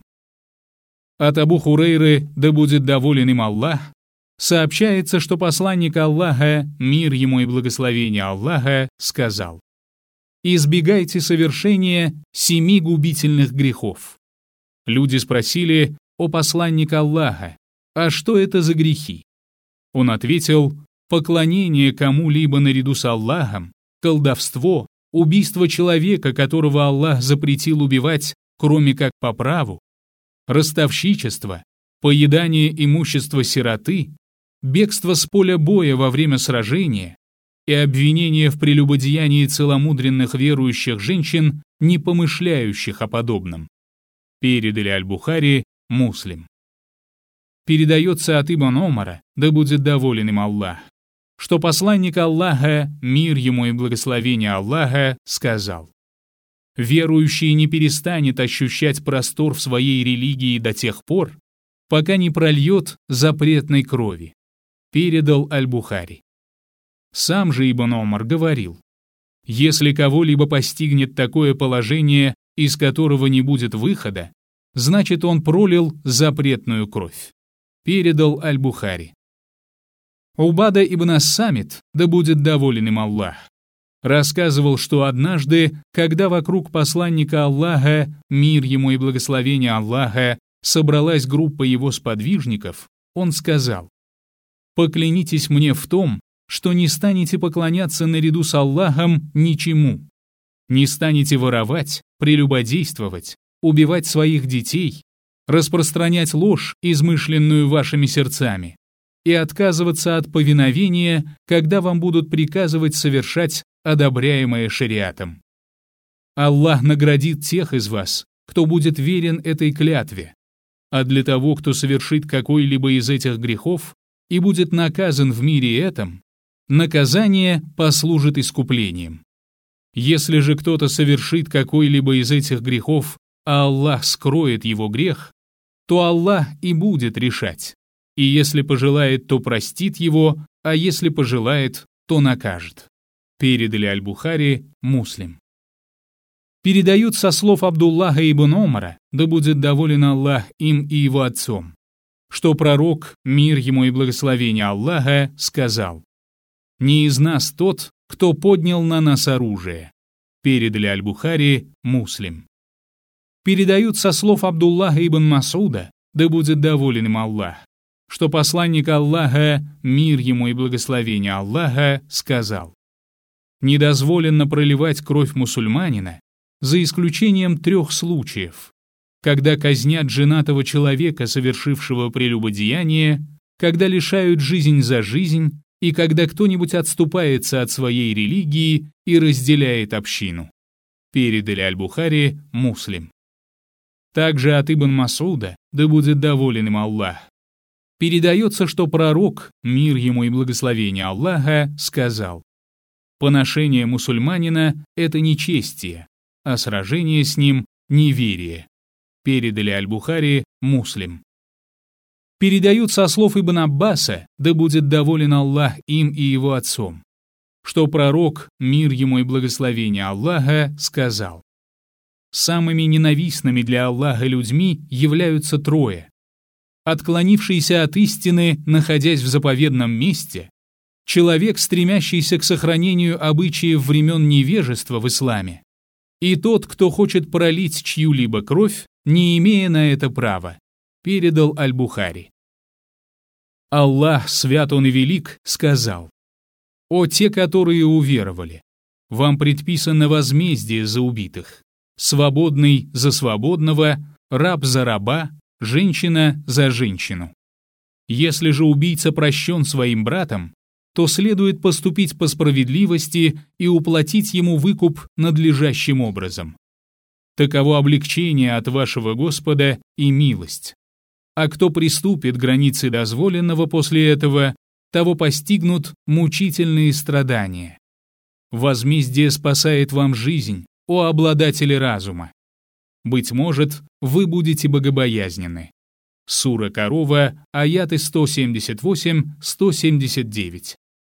От Абу Хурейры, да будет доволен им Аллах, сообщается, что посланник Аллаха, мир ему и благословение Аллаха, сказал: «Избегайте совершения семи губительных грехов». Люди спросили: «О посланник Аллаха, а что это за грехи?» Он ответил: «Поклонение кому-либо наряду с Аллахом, колдовство, убийство человека, которого Аллах запретил убивать, кроме как по праву, ростовщичество, поедание имущества сироты, бегство с поля боя во время сражения и обвинение в прелюбодеянии целомудренных верующих женщин, не помышляющих о подобном». Передали Аль-Бухари, Муслим. Передается от Ибн Омара, да будет доволен им Аллах, что посланник Аллаха, мир ему и благословение Аллаха, сказал: «Верующий не перестанет ощущать простор в своей религии до тех пор, пока не прольет запретной крови». Передал Аль-Бухари. Сам же Ибн Омар говорил: «Если кого-либо постигнет такое положение, из которого не будет выхода, значит, он пролил запретную кровь». Передал Аль-Бухари. Убада ибн ас-Самит, да будет доволен им Аллах, рассказывал, что однажды, когда вокруг посланника Аллаха, мир ему и благословение Аллаха, собралась группа его сподвижников, он сказал: «Поклянитесь мне в том, что не станете поклоняться наряду с Аллахом ничему, не станете воровать, прелюбодействовать, убивать своих детей, распространять ложь, измышленную вашими сердцами, и отказываться от повиновения, когда вам будут приказывать совершать одобряемое шариатом. Аллах наградит тех из вас, кто будет верен этой клятве, а для того, кто совершит какой-либо из этих грехов и будет наказан в мире этом, наказание послужит искуплением. Если же кто-то совершит какой-либо из этих грехов, а Аллах скроет его грех, то Аллах и будет решать, и если пожелает, то простит его, а если пожелает, то накажет. Передали Аль-Бухари, Муслим. Передают со слов Абдуллаха ибн Омара, да будет доволен Аллах им и его отцом, что пророк, мир ему и благословение Аллаха, сказал: «Не из нас тот, кто поднял на нас оружие». Передали Аль-Бухари, Муслим. Передают со слов Абдуллаха ибн Масуда, да будет доволен им Аллах, что посланник Аллаха, мир ему и благословение Аллаха, сказал: «Недозволено проливать кровь мусульманина, за исключением трех случаев: когда казнят женатого человека, совершившего прелюбодеяние, когда лишают жизнь за жизнь, и когда кто-нибудь отступается от своей религии и разделяет общину». Передали Аль-Бухари, Муслим. Также от Ибн Масуда, да будет доволен им Аллах, передается, что пророк, мир ему и благословение Аллаха, сказал: «Поношение мусульманина — это нечестие, а сражение с ним — неверие». Передали Аль-Бухари, Муслим. Передают со слов Ибн Аббаса, да будет доволен Аллах им и его отцом, что пророк, мир ему и благословение Аллаха, сказал: «Самыми ненавистными для Аллаха людьми являются трое: отклонившийся от истины, находясь в заповедном месте, человек, стремящийся к сохранению обычаев времен невежества в исламе, и тот, кто хочет пролить чью-либо кровь, не имея на это права». Передал Аль-Бухари. Аллах, свят Он и велик, сказал: «О те, которые уверовали, вам предписано возмездие за убитых, свободный за свободного, раб за раба, женщина за женщину. Если же убийца прощен своим братом, то следует поступить по справедливости и уплатить ему выкуп надлежащим образом. Таково облегчение от вашего Господа и милость. А кто приступит границы дозволенного после этого, того постигнут мучительные страдания. Возмездие спасает вам жизнь, о обладатели разума. Быть может, вы будете богобоязненны». Сура Корова, аяты сто семьдесят восемь - сто семьдесят девять.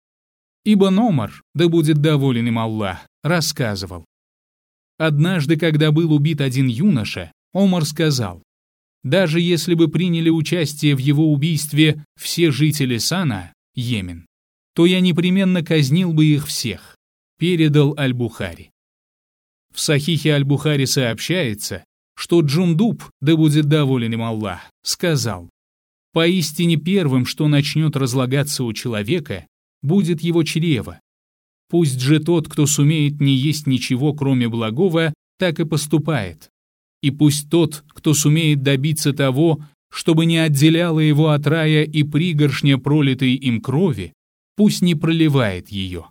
Ибн Омар, да будет доволен им Аллах, рассказывал: однажды, когда был убит один юноша, Омар сказал: «Даже если бы приняли участие в его убийстве все жители Сана, Йемен, то я непременно казнил бы их всех». Передал Аль-Бухари. В Сахихе Аль-Бухари сообщается, что Джундуб, да будет доволен им Аллах, сказал: «Поистине первым, что начнет разлагаться у человека, будет его чрево. Пусть же тот, кто сумеет не есть ничего, кроме благого, так и поступает. И пусть тот, кто сумеет добиться того, чтобы не отделяло его от рая и пригоршня пролитой им крови, пусть не проливает ее».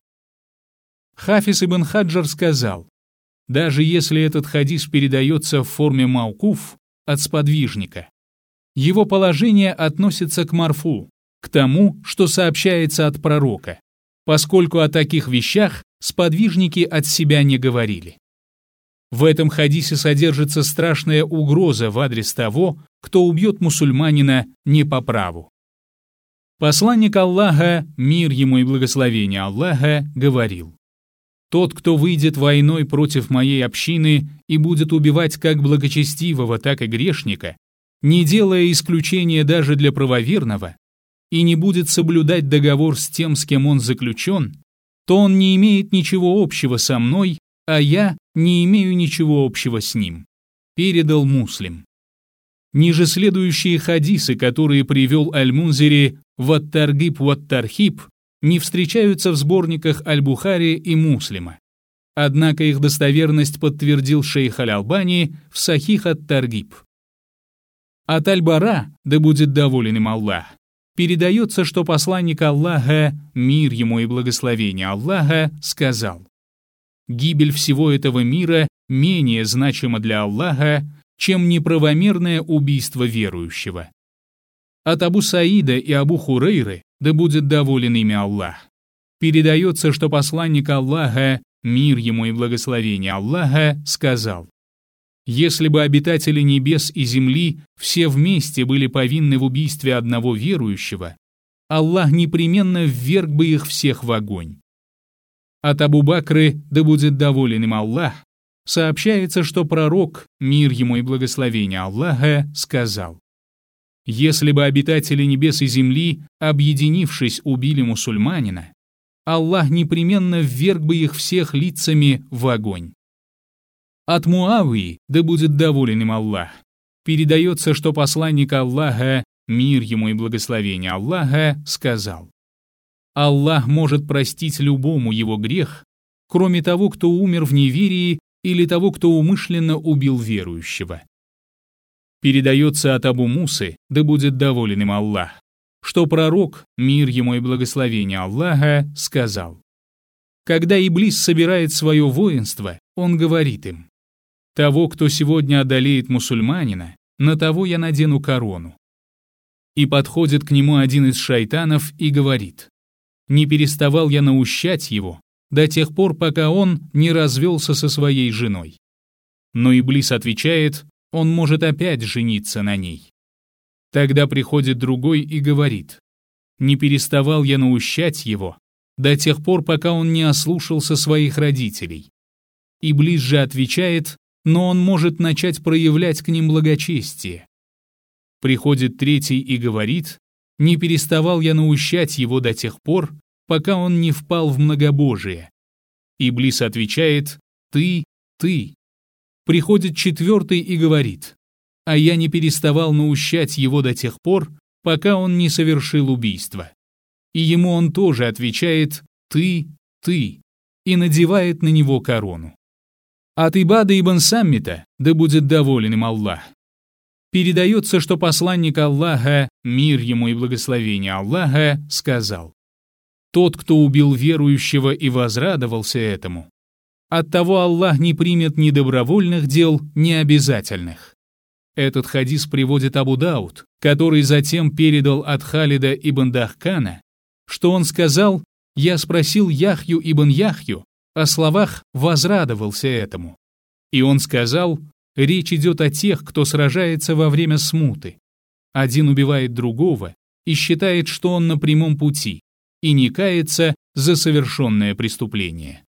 Хафиз ибн Хаджар сказал: даже если этот хадис передается в форме маукуф, от сподвижника, его положение относится к марфу, к тому, что сообщается от пророка, поскольку о таких вещах сподвижники от себя не говорили. В этом хадисе содержится страшная угроза в адрес того, кто убьет мусульманина не по праву. Посланник Аллаха, мир ему и благословение Аллаха, говорил: «Тот, кто выйдет войной против моей общины и будет убивать как благочестивого, так и грешника, не делая исключения даже для правоверного, и не будет соблюдать договор с тем, с кем он заключен, то он не имеет ничего общего со мной, а я не имею ничего общего с ним». Передал Муслим. Ниже следующие хадисы, которые привел Аль-Мунзири в Ат-Таргиб ват-Тархиб, не встречаются в сборниках Аль-Бухари и Муслима. Однако их достоверность подтвердил шейх Аль-Албани в Сахих Ат-Таргиб. От Аль-Бара, да будет доволен им Аллах, передается, что посланник Аллаха, мир ему и благословение Аллаха, сказал: «Гибель всего этого мира менее значима для Аллаха, чем неправомерное убийство верующего». От Абу Саида и Абу Хурейры, да будет доволен ими Аллах, передается, что посланник Аллаха, мир ему и благословение Аллаха, сказал: Если бы обитатели небес и земли все вместе были повинны в убийстве одного верующего, Аллах непременно вверг бы их всех в огонь. От Абу Бакры, да будет доволен им Аллах, сообщается, что пророк, мир ему и благословение Аллаха, сказал: «Если бы обитатели небес и земли, объединившись, убили мусульманина, Аллах непременно вверг бы их всех лицами в огонь». От Муавии, да будет доволен им Аллах, передается, что посланник Аллаха, мир ему и благословение Аллаха, сказал: «Аллах может простить любому его грех, кроме того, кто умер в неверии или того, кто умышленно убил верующего». Передается от Абу Мусы, да будет доволен им Аллах, что пророк, мир ему и благословение Аллаха, сказал: «Когда Иблис собирает свое воинство, он говорит им: того, кто сегодня одолеет мусульманина, на того я надену корону». И подходит к нему один из шайтанов и говорит: «Не переставал я наущать его до тех пор, пока он не развелся со своей женой». Но Иблис отвечает: он может опять жениться на ней. Тогда приходит другой и говорит: «Не переставал я наущать его до тех пор, пока он не ослушался своих родителей». Иблис же отвечает: но он может начать проявлять к ним благочестие. Приходит третий и говорит: «Не переставал я наущать его до тех пор, пока он не впал в многобожие». Иблис отвечает: «Ты, ты». Приходит четвертый и говорит: «А я не переставал наущать его до тех пор, пока он не совершил убийство». И ему он тоже отвечает: «Ты, ты», и надевает на него корону. От Ибада ибн Саммита, да будет доволен им Аллах, передается, что посланник Аллаха, мир ему и благословение Аллаха, сказал: «Тот, кто убил верующего и возрадовался этому, оттого Аллах не примет ни добровольных дел, ни обязательных». Этот хадис приводит Абу Дауд, который затем передал от Халида ибн Дахкана, что он сказал: «Я спросил Яхью ибн Яхью о словах «возрадовался этому». И он сказал: речь идет о тех, кто сражается во время смуты. Один убивает другого и считает, что он на прямом пути, и не кается за совершенное преступление».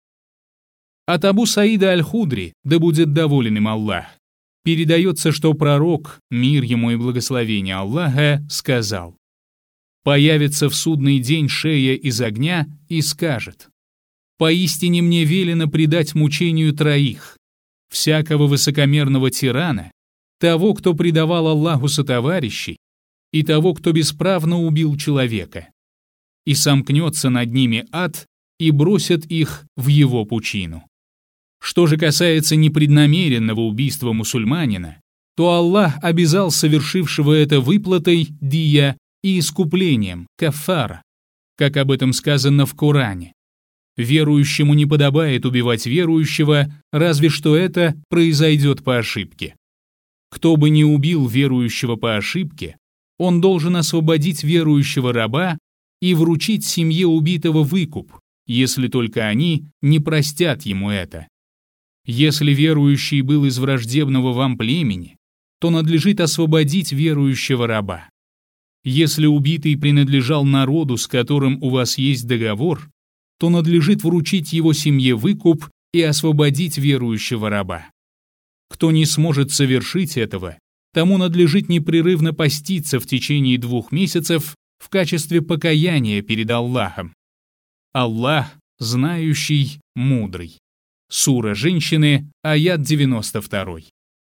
От Абу Саида аль-Худри, да будет доволен им Аллах, передается, что пророк, мир ему и благословение Аллаха, сказал: «Появится в судный день шея из огня и скажет: поистине мне велено предать мучению троих: всякого высокомерного тирана, того, кто предавал Аллаху сотоварищей, и того, кто бесправно убил человека. И сомкнется над ними ад, и бросят их в его пучину». Что же касается непреднамеренного убийства мусульманина, то Аллах обязал совершившего это выплатой дия и искуплением кафара, как об этом сказано в Коране. Верующему не подобает убивать верующего, разве что это произойдет по ошибке. Кто бы ни убил верующего по ошибке, он должен освободить верующего раба и вручить семье убитого выкуп, если только они не простят ему это. Если верующий был из враждебного вам племени, то надлежит освободить верующего раба. Если убитый принадлежал народу, с которым у вас есть договор, то надлежит вручить его семье выкуп и освободить верующего раба. Кто не сможет совершить этого, тому надлежит непрерывно поститься в течение двух месяцев в качестве покаяния перед Аллахом. Аллах, знающий, мудрый. Сура «Женщины», аят девяносто два.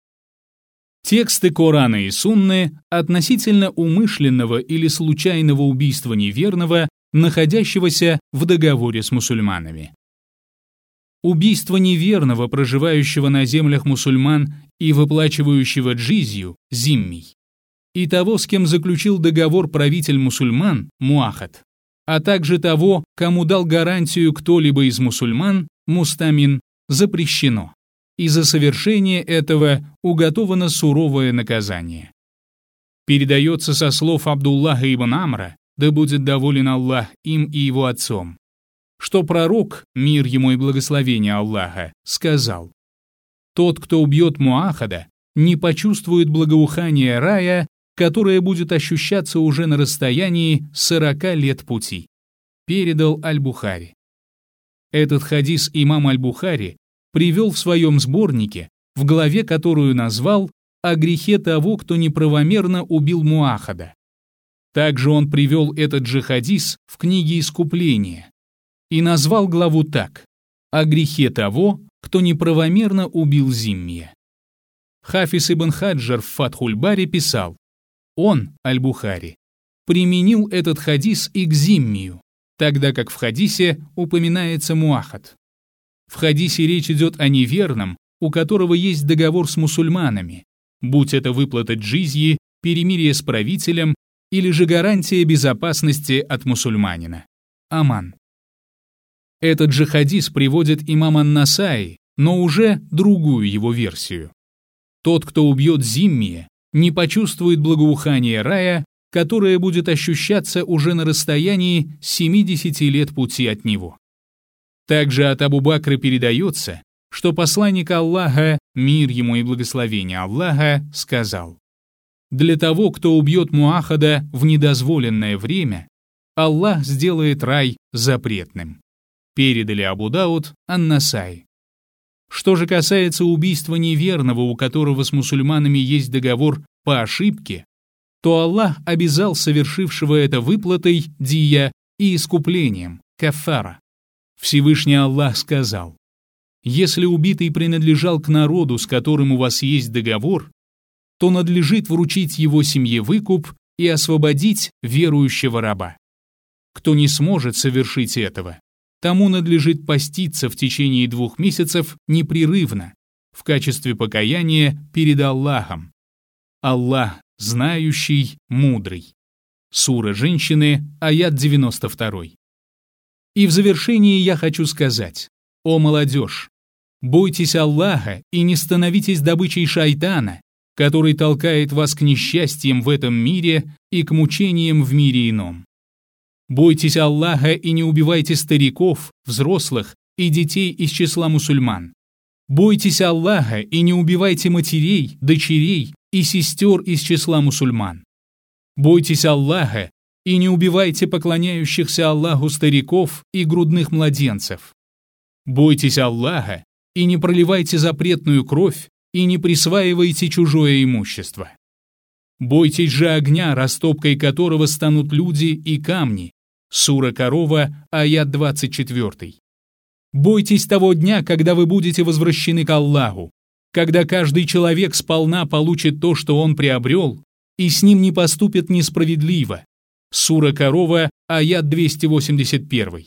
Тексты Корана и Сунны относительно умышленного или случайного убийства неверного, находящегося в договоре с мусульманами. Убийство неверного, проживающего на землях мусульман и выплачивающего джизью, зиммий, и того, с кем заключил договор правитель мусульман, муахад, а также того, кому дал гарантию кто-либо из мусульман, мустамин, запрещено, и за совершение этого уготовано суровое наказание. Передается со слов Абдуллаха ибн Амра, да будет доволен Аллах им и его отцом, что пророк, мир ему и благословение Аллаха, сказал: Тот, кто убьет муахада, не почувствует благоухания рая, которое будет ощущаться уже на расстоянии сорока лет пути. Передал Аль-Бухари. Этот хадис имам Аль-Бухари привел в своем сборнике, в главе, которую назвал «О грехе того, кто неправомерно убил муахада». Также он привел этот же хадис в книге «Искупление» и назвал главу так: «О грехе того, кто неправомерно убил зиммия». Хафиз ибн Хаджар в Фатхуль-Бари писал: он, Аль-Бухари, применил этот хадис и к зиммию, тогда как в хадисе упоминается муахад. В хадисе речь идет о неверном, у которого есть договор с мусульманами, будь это выплата джизьи, перемирие с правителем или же гарантия безопасности от мусульманина. Аман. Этот же хадис приводит имам ан-Насаи, но уже другую его версию. Тот, кто убьет зиммия, не почувствует благоухания рая, которое будет ощущаться уже на расстоянии семидесяти лет пути от него. Также от Абу Бакра передается, что посланник Аллаха, мир ему и благословение Аллаха, сказал: «Для того, кто убьет муахада в недозволенное время, Аллах сделает рай запретным». Передали Абу Дауд, ан-Насаи. Что же касается убийства неверного, у которого с мусульманами есть договор по ошибке, то Аллах обязал совершившего это выплатой дия и искуплением, каффара. Всевышний Аллах сказал: «Если убитый принадлежал к народу, с которым у вас есть договор, то надлежит вручить его семье выкуп и освободить верующего раба. Кто не сможет совершить этого, тому надлежит поститься в течение двух месяцев непрерывно, в качестве покаяния перед Аллахом. Аллах знающий, мудрый». Сура «Женщины», аят девяносто два. И в завершении я хочу сказать: о молодежь, бойтесь Аллаха и не становитесь добычей шайтана, который толкает вас к несчастьям в этом мире и к мучениям в мире ином. Бойтесь Аллаха и не убивайте стариков, взрослых и детей из числа мусульман. Бойтесь Аллаха и не убивайте матерей, дочерей и сестер из числа мусульман. Бойтесь Аллаха и не убивайте поклоняющихся Аллаху стариков и грудных младенцев. Бойтесь Аллаха и не проливайте запретную кровь и не присваивайте чужое имущество. Бойтесь же огня, растопкой которого станут люди и камни. Сура Корова, аят двадцать четыре. Бойтесь того дня, когда вы будете возвращены к Аллаху, когда каждый человек сполна получит то, что он приобрел, и с ним не поступят несправедливо. Сура Корова, аят двести восемьдесят один.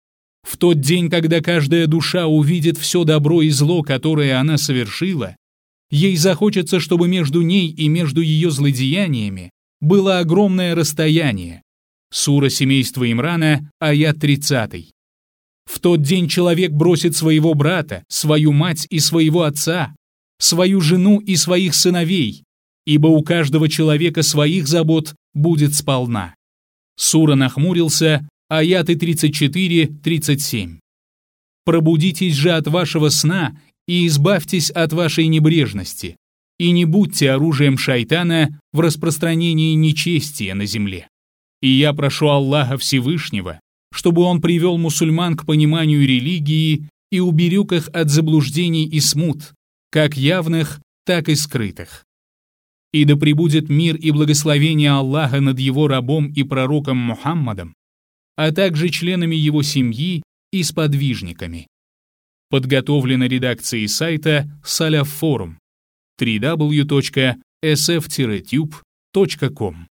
В тот день, когда каждая душа увидит все добро и зло, которое она совершила, ей захочется, чтобы между ней и между ее злодеяниями было огромное расстояние. Сура семейства Имрана, аят тридцатый. В тот день человек бросит своего брата, свою мать и своего отца, свою жену и своих сыновей, ибо у каждого человека своих забот будет сполна. Сура нахмурился, аяты тридцать четыре тридцать семь. Пробудитесь же от вашего сна и избавьтесь от вашей небрежности, и не будьте оружием шайтана в распространении нечестия на земле. И я прошу Аллаха Всевышнего, чтобы он привел мусульман к пониманию религии и уберег их от заблуждений и смут, как явных, так и скрытых. И да пребудет мир и благословение Аллаха над его рабом и пророком Мухаммадом, а также членами его семьи и сподвижниками. Подготовлено редакцией сайта Салаф Форум дабл ю дабл ю дабл ю точка эс эф тире тьюб точка ком.